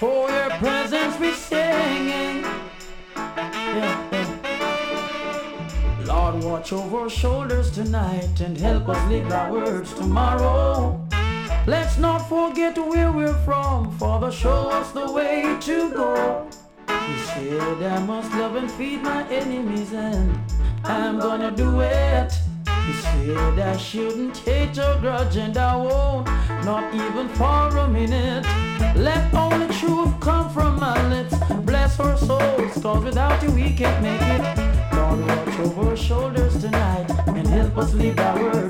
before your presence we're singing. Yeah, yeah. Lord, watch over our shoulders tonight and help us live our words tomorrow. Let's not forget where we're from, Father, show us the way to go. You said I must love and feed my enemies, and I'm gonna do it. You said I shouldn't hate or grudge, and I won't, not even for a minute. Let only truth come from my lips. Bless our souls, cause without you we can't make it. Lord, watch over our shoulders tonight and help us live our words